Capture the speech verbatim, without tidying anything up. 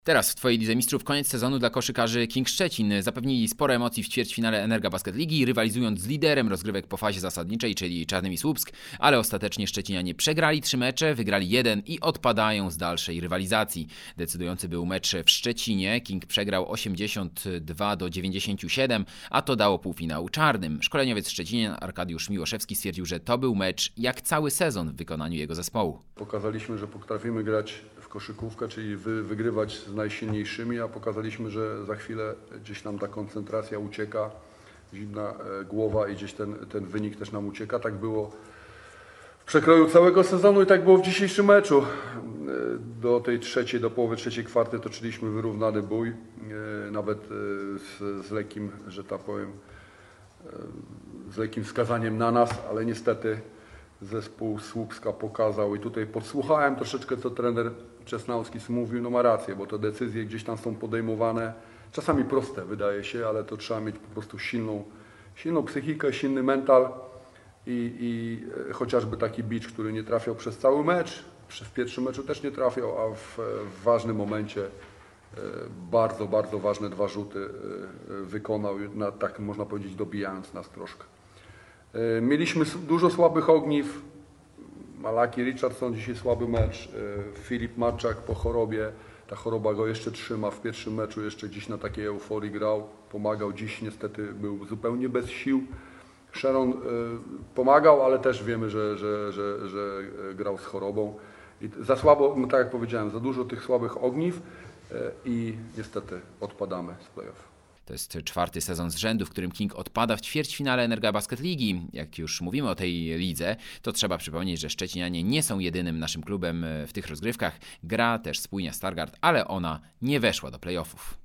Teraz w Twojej Lidze Mistrzów koniec sezonu dla koszykarzy King Szczecin. Zapewnili sporo emocji w ćwierćfinale Energa Basket Ligi, rywalizując z liderem rozgrywek po fazie zasadniczej, czyli Czarnymi Słupsk, ale ostatecznie szczecinianie przegrali trzy mecze, wygrali jeden i odpadają z dalszej rywalizacji. Decydujący był mecz w Szczecinie. King przegrał osiemdziesiąt dwa do dziewięćdziesięciu siedmiu, a to dało półfinał czarnym. Szkoleniowiec Szczecinian Arkadiusz Miłoszewski stwierdził, że to był mecz jak cały sezon w wykonaniu jego zespołu. Pokazaliśmy, że potrafimy grać w koszykówkę, czyli wy, wygrywać z najsilniejszymi, a pokazaliśmy, że za chwilę gdzieś nam ta koncentracja ucieka, zimna głowa i gdzieś ten, ten wynik też nam ucieka. Tak było w przekroju całego sezonu i tak było w dzisiejszym meczu. Do tej trzeciej, do połowy trzeciej kwarty toczyliśmy wyrównany bój, nawet z, z lekkim, że tak powiem, z lekkim wskazaniem na nas, ale niestety zespół Słupska pokazał i tutaj podsłuchałem troszeczkę, co trener Czesnauskis mówił, no ma rację, bo te decyzje gdzieś tam są podejmowane, czasami proste wydaje się, ale to trzeba mieć po prostu silną, silną psychikę, silny mental i, i chociażby taki bicz, który nie trafiał przez cały mecz, w pierwszym meczu też nie trafiał, a w, w ważnym momencie bardzo, bardzo ważne dwa rzuty wykonał, na, tak można powiedzieć, dobijając nas troszkę. Mieliśmy dużo słabych ogniw. Malaki Richardson dzisiaj słaby mecz. Filip Marczak po chorobie. Ta choroba go jeszcze trzyma. W pierwszym meczu jeszcze dziś na takiej euforii grał. Pomagał. Dziś niestety był zupełnie bez sił. Sharon pomagał, ale też wiemy, że, że, że, że grał z chorobą. I za słabo, tak jak powiedziałem, za dużo tych słabych ogniw i niestety odpadamy z playoff. To jest czwarty sezon z rzędu, w którym King odpada w ćwierćfinale Energa Basket Ligi. Jak już mówimy o tej lidze, to trzeba przypomnieć, że szczecinianie nie są jedynym naszym klubem w tych rozgrywkach. Gra też spójnia Stargard, ale ona nie weszła do playoffów.